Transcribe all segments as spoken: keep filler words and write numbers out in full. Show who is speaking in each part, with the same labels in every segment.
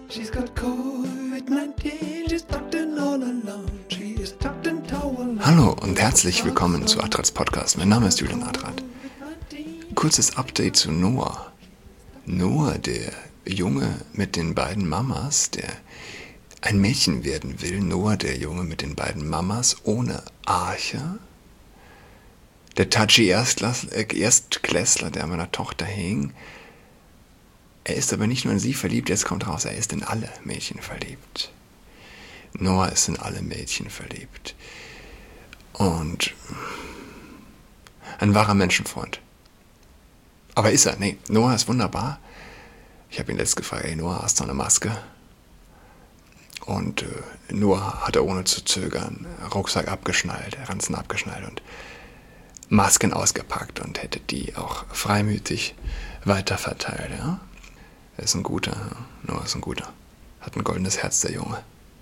Speaker 1: She's got covid nineteen, she's tucked in all alone. She is tucked in towel.
Speaker 2: Hallo und herzlich willkommen zu Adrats Podcast. Mein Name ist Julian Adrat. Kurzes Update zu Noah. Noah, der Junge mit den beiden Mamas, der ein Mädchen werden will. Noah, der Junge mit den beiden Mamas ohne Arche. Der Tachi Erstklässler, der an meiner Tochter hing. Er ist aber nicht nur in sie verliebt, jetzt kommt raus, er ist in alle Mädchen verliebt. Noah ist in alle Mädchen verliebt. Und ein wahrer Menschenfreund. Aber ist er? Nee, Noah ist wunderbar. Ich habe ihn letztens gefragt, ey Noah, hast du eine Maske? Und äh, Noah hatte ohne zu zögern Rucksack abgeschnallt, Ranzen abgeschnallt und Masken ausgepackt und hätte die auch freimütig weiterverteilt. Ja? Er ist ein guter, Noah ist ein guter. Hat ein goldenes Herz, der Junge.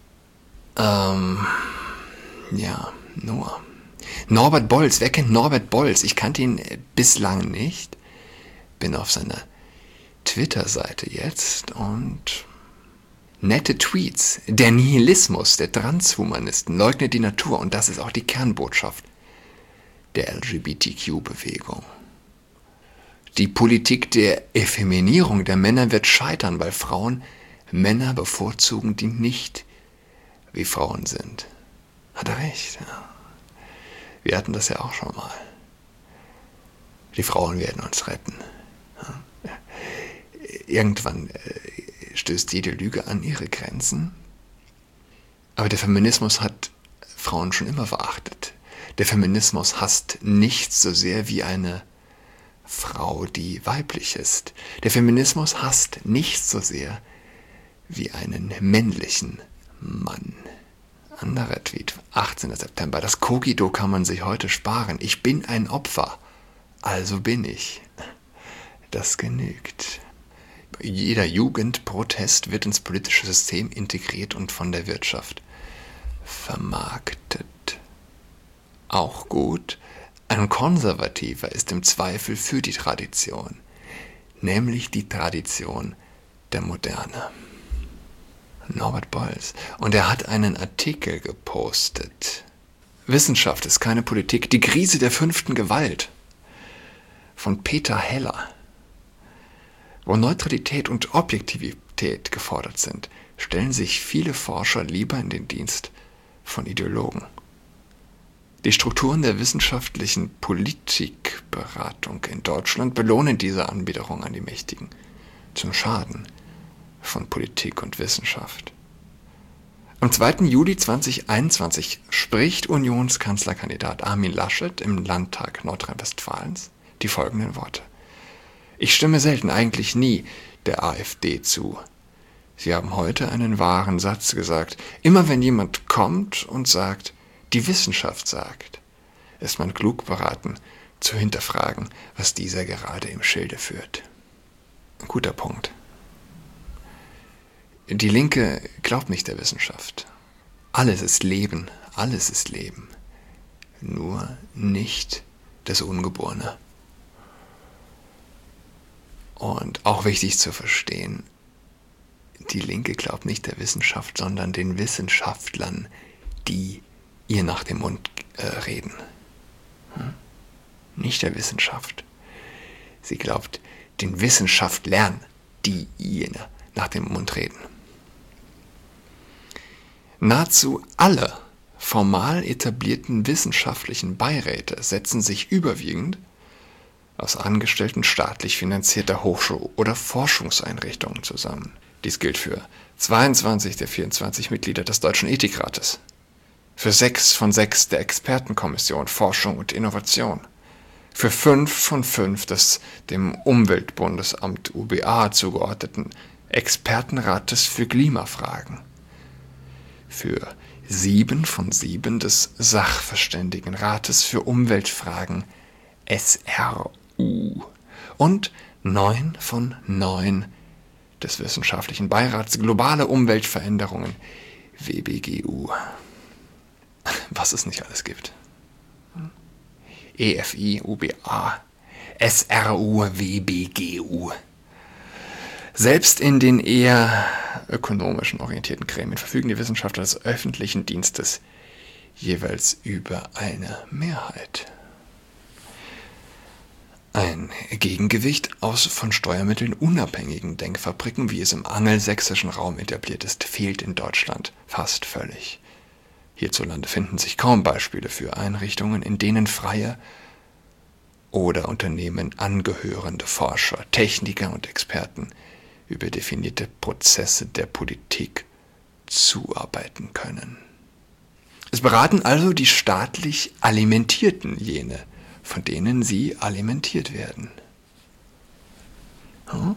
Speaker 2: Ähm, ja, Noah. Norbert Bolz, wer kennt Norbert Bolz? Ich kannte ihn bislang nicht. Bin auf seiner Twitter-Seite jetzt und nette Tweets. Der Nihilismus der Transhumanisten leugnet die Natur und das ist auch die Kernbotschaft der L G B T Q-Bewegung. Die Politik der Effeminierung der Männer wird scheitern, weil Frauen Männer bevorzugen, die nicht wie Frauen sind. Hat er recht, ja. Wir hatten das ja auch schon mal. Die Frauen werden uns retten. Ja. Irgendwann äh, stößt jede Lüge an ihre Grenzen. Aber der Feminismus hat Frauen schon immer verachtet. Der Feminismus hasst nichts so sehr wie eine Frau, die weiblich ist. Der Feminismus hasst nichts so sehr wie einen männlichen Mann. Anderer Tweet, achtzehnten September. Das Kogido kann man sich heute sparen. Ich bin ein Opfer, also bin ich. Das genügt. Jeder Jugendprotest wird ins politische System integriert und von der Wirtschaft vermarktet. Auch gut. Ein Konservativer ist im Zweifel für die Tradition, nämlich die Tradition der Moderne. Norbert Bolz. Und er hat einen Artikel gepostet. Wissenschaft ist keine Politik. Die Krise der fünften Gewalt von Peter Heller. Wo Neutralität und Objektivität gefordert sind, stellen sich viele Forscher lieber in den Dienst von Ideologen. Die Strukturen der wissenschaftlichen Politikberatung in Deutschland belohnen diese Anbiederung an die Mächtigen, zum Schaden von Politik und Wissenschaft. Am zweiten Juli zweitausendeinundzwanzig spricht Unionskanzlerkandidat Armin Laschet im Landtag Nordrhein-Westfalens die folgenden Worte. Ich stimme selten, eigentlich nie, der AfD zu. Sie haben heute einen wahren Satz gesagt. Immer wenn jemand kommt und sagt, die Wissenschaft sagt, ist man klug beraten, zu hinterfragen, was dieser gerade im Schilde führt. Ein guter Punkt. Die Linke glaubt nicht der Wissenschaft. Alles ist Leben, alles ist Leben. Nur nicht das Ungeborene. Und auch wichtig zu verstehen, die Linke glaubt nicht der Wissenschaft, sondern den Wissenschaftlern, die ihr nach dem Mund äh, reden. Hm? Nicht der Wissenschaft. Sie glaubt den Wissenschaftlern, die ihr nach dem Mund reden. Nahezu alle formal etablierten wissenschaftlichen Beiräte setzen sich überwiegend aus Angestellten staatlich finanzierter Hochschul- oder Forschungseinrichtungen zusammen. Dies gilt für zweiundzwanzig der vierundzwanzig Mitglieder des Deutschen Ethikrates, für sechs von sechs der Expertenkommission Forschung und Innovation, für fünf von fünf des dem Umweltbundesamt U B A zugeordneten Expertenrates für Klimafragen, für sieben von sieben des Sachverständigenrates für Umweltfragen S R U und neun von neun des Wissenschaftlichen Beirats Globale Umweltveränderungen W B G U. Was es nicht alles gibt. E F I, U B A, S R U, W B G U. Selbst in den eher ökonomischen orientierten Gremien verfügen die Wissenschaftler des öffentlichen Dienstes jeweils über eine Mehrheit. Ein Gegengewicht aus von Steuermitteln unabhängigen Denkfabriken, wie es im angelsächsischen Raum etabliert ist, fehlt in Deutschland fast völlig. Hierzulande finden sich kaum Beispiele für Einrichtungen, in denen freie oder Unternehmen angehörende Forscher, Techniker und Experten über definierte Prozesse der Politik zuarbeiten können. Es beraten also die staatlich Alimentierten jene, von denen sie alimentiert werden. Hm?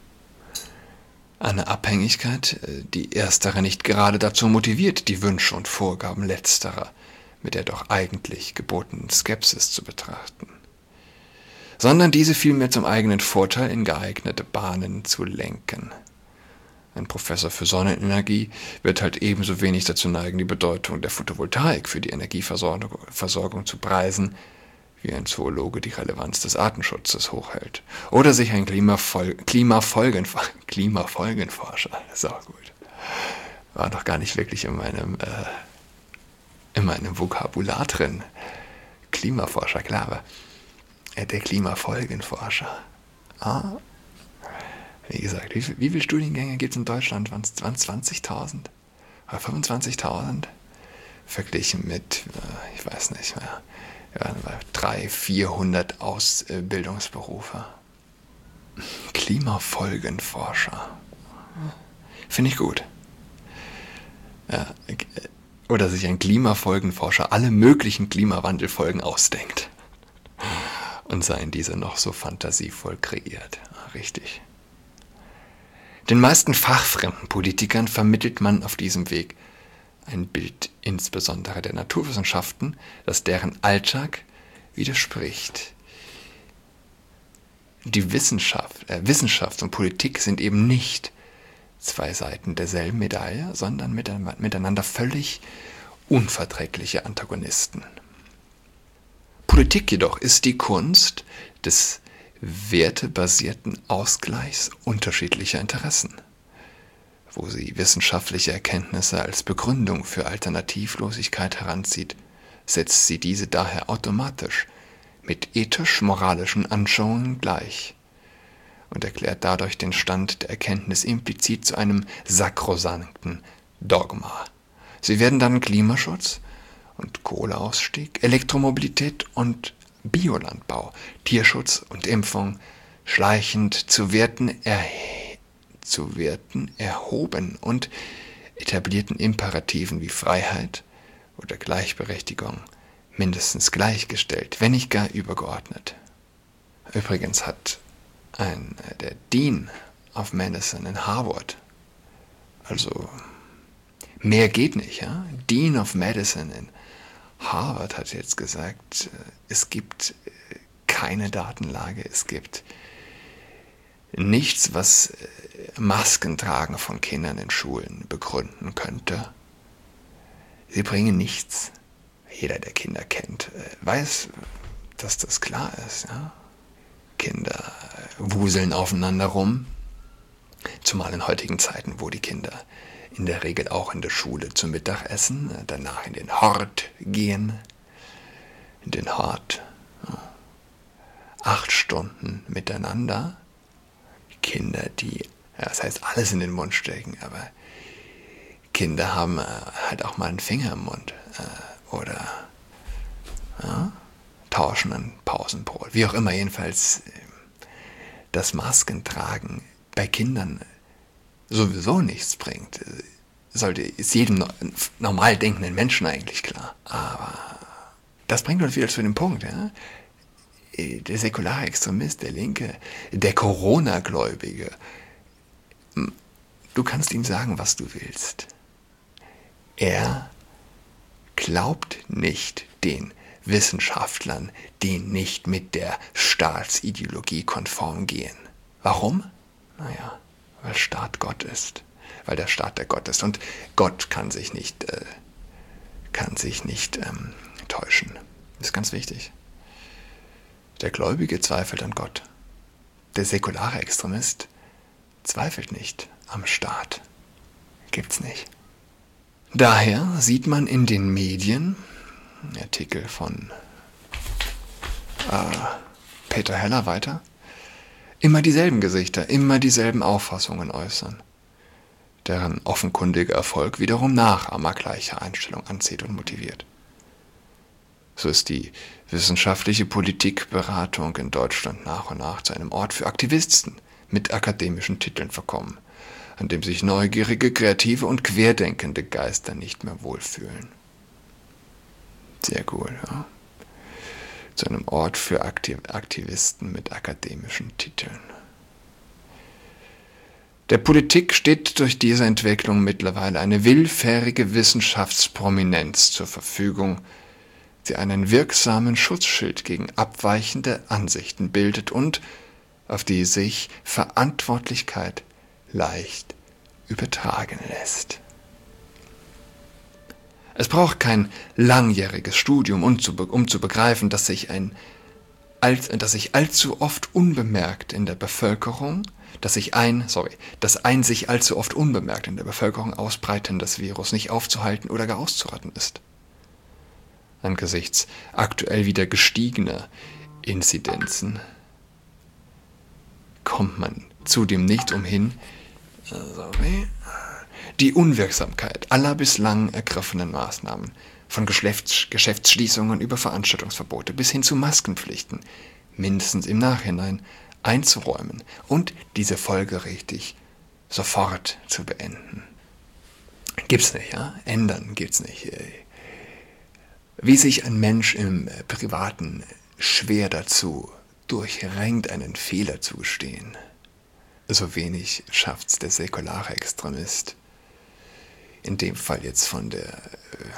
Speaker 2: Eine Abhängigkeit, die erstere nicht gerade dazu motiviert, die Wünsche und Vorgaben letzterer mit der doch eigentlich gebotenen Skepsis zu betrachten, sondern diese vielmehr zum eigenen Vorteil in geeignete Bahnen zu lenken. Ein Professor für Sonnenenergie wird halt ebenso wenig dazu neigen, die Bedeutung der Photovoltaik für die Energieversorgung Versorgung zu preisen, wie ein Zoologe die Relevanz des Artenschutzes hochhält. Oder sich ein Klimafol Klimafolgen Klimafolgenforscher, das ist auch gut, war doch gar nicht wirklich in meinem, äh, in meinem Vokabular drin. Klimaforscher, klar, aber der Klimafolgenforscher. Ah. Wie gesagt, wie, wie viele Studiengänge gibt es in Deutschland? Waren es zwanzigtausend? Oder fünfundzwanzigtausend? Verglichen mit, äh, ich weiß nicht mehr, ja, dreihundert, vierhundert Ausbildungsberufe. Klimafolgenforscher. Finde ich gut. Ja, oder sich ein Klimafolgenforscher alle möglichen Klimawandelfolgen ausdenkt und seien diese noch so fantasievoll kreiert. Richtig. Den meisten fachfremden Politikern vermittelt man auf diesem Weg ein Bild insbesondere der Naturwissenschaften, das deren Alltag widerspricht. Die Wissenschaft, äh, Wissenschaft und Politik sind eben nicht zwei Seiten derselben Medaille, sondern miteinander völlig unverträgliche Antagonisten. Politik jedoch ist die Kunst des wertebasierten Ausgleichs unterschiedlicher Interessen. Wo sie wissenschaftliche Erkenntnisse als Begründung für Alternativlosigkeit heranzieht, setzt sie diese daher automatisch mit ethisch-moralischen Anschauungen gleich und erklärt dadurch den Stand der Erkenntnis implizit zu einem sakrosankten Dogma. Sie werden dann Klimaschutz und Kohleausstieg, Elektromobilität und Biolandbau, Tierschutz und Impfung schleichend zu Werten, erhe- zu Werten erhoben und etablierten Imperativen wie Freiheit oder Gleichberechtigung mindestens gleichgestellt, wenn nicht gar übergeordnet. Übrigens hat ein, der Dean of Medicine in Harvard, also mehr geht nicht, ja? Dean of Medicine in Harvard hat jetzt gesagt, es gibt keine Datenlage, es gibt nichts, was Maskentragen von Kindern in Schulen begründen könnte. Sie bringen nichts. Jeder, der Kinder kennt, weiß, dass das klar ist. Ja? Kinder wuseln aufeinander rum, zumal in heutigen Zeiten, wo die Kinder in der Regel auch in der Schule zum Mittagessen, danach in den Hort gehen, in den Hort, acht Stunden miteinander, Kinder, die, ja, das heißt alles in den Mund stecken, aber Kinder haben äh, halt auch mal einen Finger im Mund äh, oder ja, tauschen ein Pausenbrot, wie auch immer, jedenfalls äh, das Maskentragen bei Kindern sowieso nichts bringt, sollte, ist jedem normal denkenden Menschen eigentlich klar. Aber das bringt uns wieder zu dem Punkt, ja? Der säkulare Extremist, der Linke, der Corona-Gläubige, du kannst ihm sagen, was du willst. Er glaubt nicht den Wissenschaftlern, die nicht mit der Staatsideologie konform gehen. Warum? Naja, weil Staat Gott ist, weil der Staat der Gott ist und Gott kann sich nicht, äh, kann sich nicht ähm, täuschen. Das ist ganz wichtig. Der Gläubige zweifelt an Gott. Der säkulare Extremist zweifelt nicht am Staat. Gibt's nicht. Daher sieht man in den Medien, Artikel von äh, Peter Heller weiter, immer dieselben Gesichter, immer dieselben Auffassungen äußern, deren offenkundiger Erfolg wiederum Nachahmer gleicher Einstellung anzieht und motiviert. So ist die wissenschaftliche Politikberatung in Deutschland nach und nach zu einem Ort für Aktivisten mit akademischen Titeln verkommen, an dem sich neugierige, kreative und querdenkende Geister nicht mehr wohlfühlen. Sehr gut, ja. Zu einem Ort für Aktivisten mit akademischen Titeln. Der Politik steht durch diese Entwicklung mittlerweile eine willfährige Wissenschaftsprominenz zur Verfügung, die einen wirksamen Schutzschild gegen abweichende Ansichten bildet und auf die sich Verantwortlichkeit leicht übertragen lässt. Es braucht kein langjähriges Studium, um zu, um zu begreifen, dass sich, ein, dass sich allzu oft unbemerkt in der Bevölkerung, dass sich ein, sorry, dass ein sich allzu oft unbemerkt in der Bevölkerung ausbreitendes Virus nicht aufzuhalten oder gar auszurotten ist. Angesichts aktuell wieder gestiegener Inzidenzen kommt man zudem nicht umhin, sorry, die Unwirksamkeit aller bislang ergriffenen Maßnahmen, von Geschäfts- Geschäftsschließungen über Veranstaltungsverbote bis hin zu Maskenpflichten, mindestens im Nachhinein einzuräumen und diese folgerichtig sofort zu beenden. Gibt's nicht, ja? Ändern gibt's nicht. Wie sich ein Mensch im Privaten schwer dazu durchrängt, einen Fehler zu gestehen, so wenig schafft's der säkulare Extremist, in dem Fall jetzt von der äh,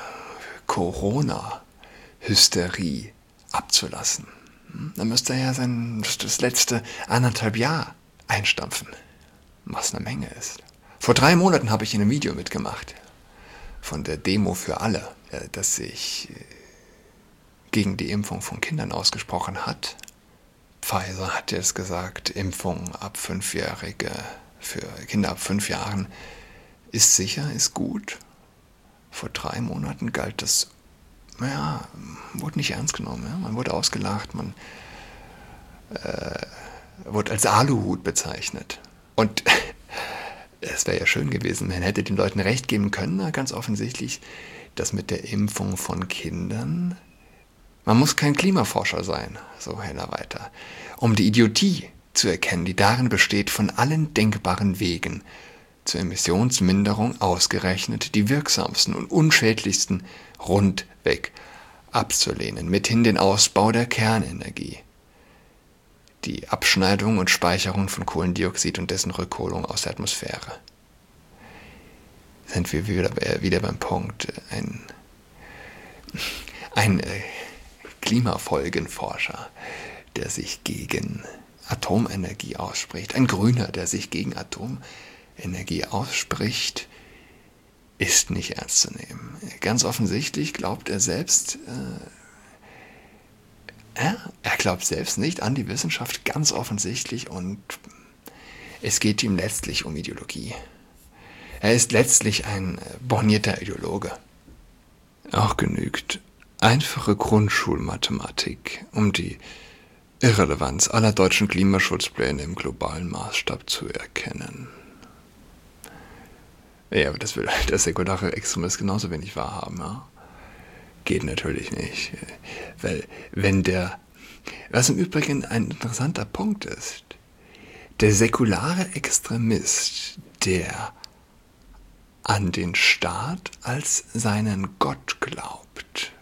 Speaker 2: Corona-Hysterie abzulassen. Hm? Da müsste er ja sein, das letzte anderthalb Jahr einstampfen, was eine Menge ist. Vor drei Monaten habe ich in einem Video mitgemacht, von der Demo für alle, äh, das sich äh, gegen die Impfung von Kindern ausgesprochen hat. Pfizer hat jetzt gesagt, Impfung ab Fünfjährige, für Kinder ab fünf Jahren ist sicher, ist gut. Vor drei Monaten galt das, naja, wurde nicht ernst genommen. Ja? Man wurde ausgelacht, man äh, wurde als Aluhut bezeichnet. Und es wäre ja schön gewesen, man hätte den Leuten recht geben können, ganz offensichtlich, dass mit der Impfung von Kindern, man muss kein Klimaforscher sein, so Heller weiter, um die Idiotie zu erkennen, die darin besteht, von allen denkbaren Wegen zur Emissionsminderung ausgerechnet die wirksamsten und unschädlichsten rundweg abzulehnen, mithin den Ausbau der Kernenergie, die Abschneidung und Speicherung von Kohlendioxid und dessen Rückholung aus der Atmosphäre. Sind wir wieder, wieder beim Punkt, ein, ein äh, Klimafolgenforscher, der sich gegen Atomenergie ausspricht, ein Grüner, der sich gegen Atomenergie Energie ausspricht, ist nicht ernst zu nehmen. Ganz offensichtlich glaubt er selbst, äh, er, er glaubt selbst nicht an die Wissenschaft, ganz offensichtlich, und es geht ihm letztlich um Ideologie. Er ist letztlich ein bornierter Ideologe. Auch genügt einfache Grundschulmathematik, um die Irrelevanz aller deutschen Klimaschutzpläne im globalen Maßstab zu erkennen. Ja, aber das will der säkulare Extremist genauso wenig wahrhaben. Ja? Geht natürlich nicht. Weil wenn der, was im Übrigen ein interessanter Punkt ist, der säkulare Extremist, der an den Staat als seinen Gott glaubt,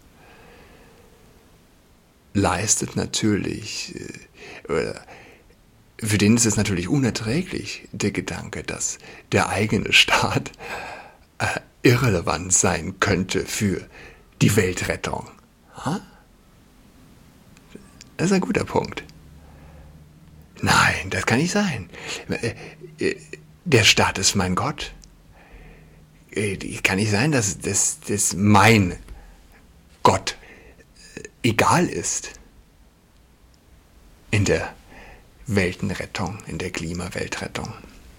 Speaker 2: leistet natürlich, oder für den ist es natürlich unerträglich, der Gedanke, dass der eigene Staat äh, irrelevant sein könnte für die Weltrettung. Ha? Das ist ein guter Punkt. Nein, das kann nicht sein. Der Staat ist mein Gott. Kann nicht sein, dass, dass, dass mein Gott egal ist in der Weltenrettung, in der Klimaweltrettung.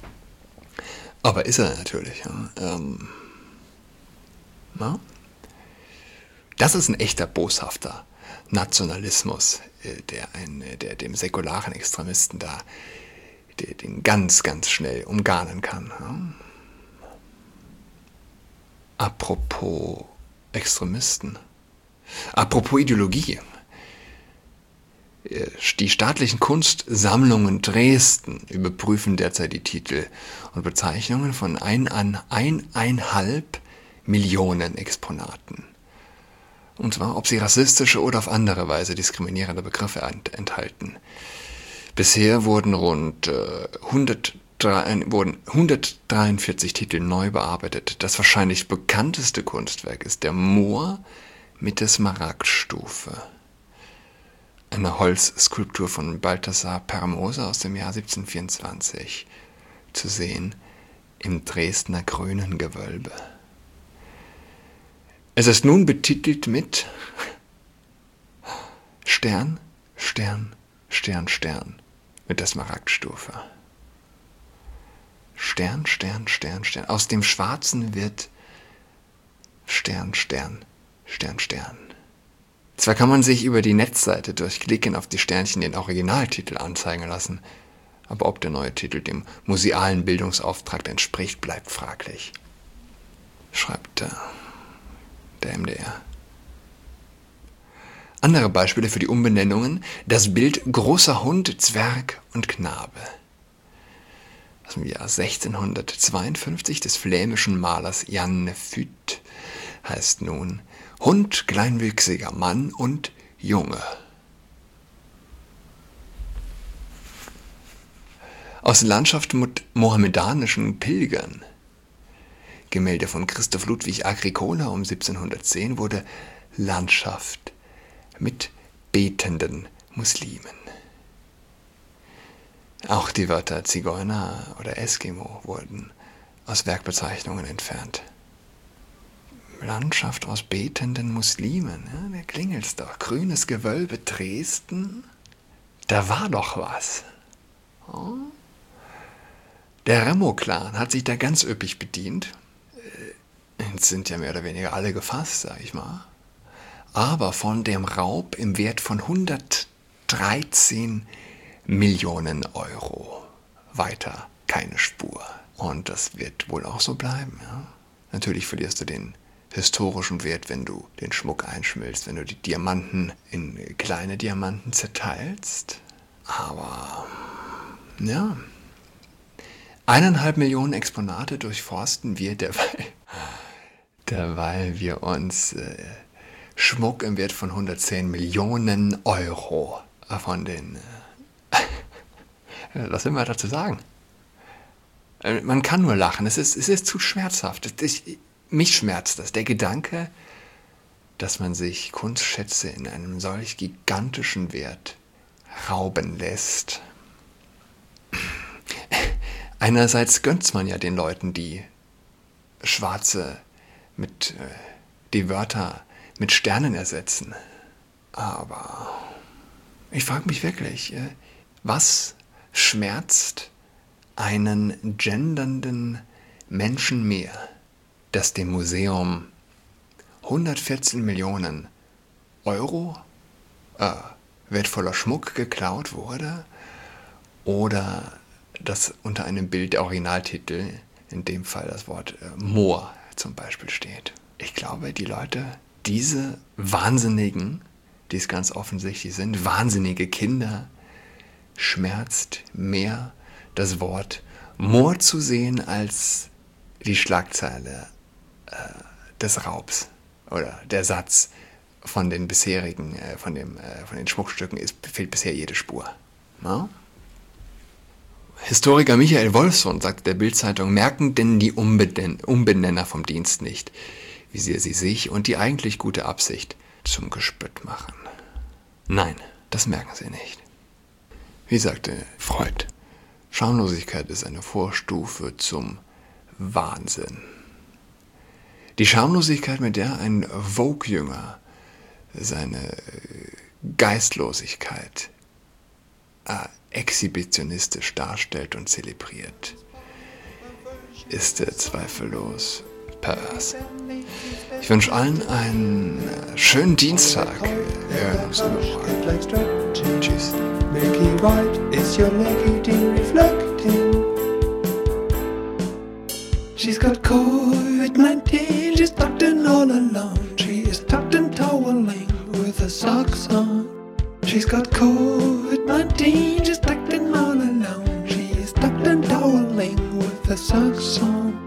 Speaker 2: Aber ist er natürlich. Ja. Ähm, ja. Das ist ein echter boshafter Nationalismus, der, ein, der dem säkularen Extremisten da der den ganz, ganz schnell umgarnen kann. Ja. Apropos Extremisten, apropos Ideologie. Die staatlichen Kunstsammlungen Dresden überprüfen derzeit die Titel und Bezeichnungen von ein an eineinhalb Millionen Exponaten. Und zwar, ob sie rassistische oder auf andere Weise diskriminierende Begriffe enthalten. Bisher wurden rund äh, hundertdrei, wurden hundertdreiundvierzig Titel neu bearbeitet. Das wahrscheinlich bekannteste Kunstwerk ist der Moor mit der Smaragdstufe. Eine Holzskulptur von Balthasar Permoser aus dem Jahr siebzehnhundertvierundzwanzig, zu sehen im Dresdner Grünen Gewölbe. Es ist nun betitelt mit Stern, Stern, Stern, Stern mit der Smaragdstufe. Stern, Stern, Stern, Stern. Aus dem Schwarzen wird Stern, Stern, Stern, Stern. Zwar kann man sich über die Netzseite durch Klicken auf die Sternchen den Originaltitel anzeigen lassen, aber ob der neue Titel dem musealen Bildungsauftrag entspricht, bleibt fraglich, schreibt der, der M D R. Andere Beispiele für die Umbenennungen: das Bild Großer Hund, Zwerg und Knabe aus dem Jahr sechzehnhundertzweiundfünfzig des flämischen Malers Jan Fyt heißt nun Hund, kleinwüchsiger Mann und Junge. Aus Landschaft mit mohammedanischen Pilgern, Gemälde von Christoph Ludwig Agricola um siebzehnhundertzehn, wurde Landschaft mit betenden Muslimen. Auch die Wörter Zigeuner oder Eskimo wurden aus Werkbezeichnungen entfernt. Landschaft aus betenden Muslimen, ja, da klingelt's doch. Grünes Gewölbe, Dresden, da war doch was. Oh. Der Remo-Clan hat sich da ganz üppig bedient. Jetzt sind ja mehr oder weniger alle gefasst, sag ich mal. Aber von dem Raub im Wert von hundertdreizehn Millionen Euro weiter keine Spur. Und das wird wohl auch so bleiben. Ja? Natürlich verlierst du den historischen Wert, wenn du den Schmuck einschmilzt, wenn du die Diamanten in kleine Diamanten zerteilst. Aber, ja, eineinhalb Millionen Exponate durchforsten wir derweil, derweil wir uns äh, Schmuck im Wert von hundertzehn Millionen Euro von den, äh, was will man dazu sagen? Äh, man kann nur lachen, es ist, es ist zu schmerzhaft. Ich, Mich schmerzt das, der Gedanke, dass man sich Kunstschätze in einem solch gigantischen Wert rauben lässt. Einerseits gönnt's man ja den Leuten, die Schwarze mit, äh, die Wörter mit Sternen ersetzen. Aber ich frage mich wirklich, äh, was schmerzt einen gendernden Menschen mehr? Dass dem Museum hundertvierzehn Millionen Euro äh, wertvoller Schmuck geklaut wurde oder dass unter einem Bild der Originaltitel, in dem Fall das Wort äh, Moor zum Beispiel steht. Ich glaube, die Leute, diese Wahnsinnigen, die es ganz offensichtlich sind, wahnsinnige Kinder, schmerzt mehr das Wort Moor zu sehen als die Schlagzeile des Raubs oder der Satz von den bisherigen, äh, von, dem, äh, von den Schmuckstücken ist, fehlt bisher jede Spur. No? Historiker Michael Wolfson sagt der Bild-Zeitung, merken denn die Umben- Umbenenner vom Dienst nicht, wie sehr sie sich und die eigentlich gute Absicht zum Gespött machen. Nein, das merken sie nicht. Wie sagte Freud, Schamlosigkeit ist eine Vorstufe zum Wahnsinn. Die Schamlosigkeit, mit der ein Vogue-Jünger seine Geistlosigkeit äh, exhibitionistisch darstellt und zelebriert, ist er zweifellos pervers. Ich wünsche allen einen schönen Dienstag. Wir hören uns übermorgen. Tschüss.
Speaker 1: Milky white is your leggy reflecting. She's got covid nineteen, she's tucked in all alone. She is tucked in toweling with her socks on. She's got covid nineteen, she's tucked in all alone. She is tucked in toweling with her socks on.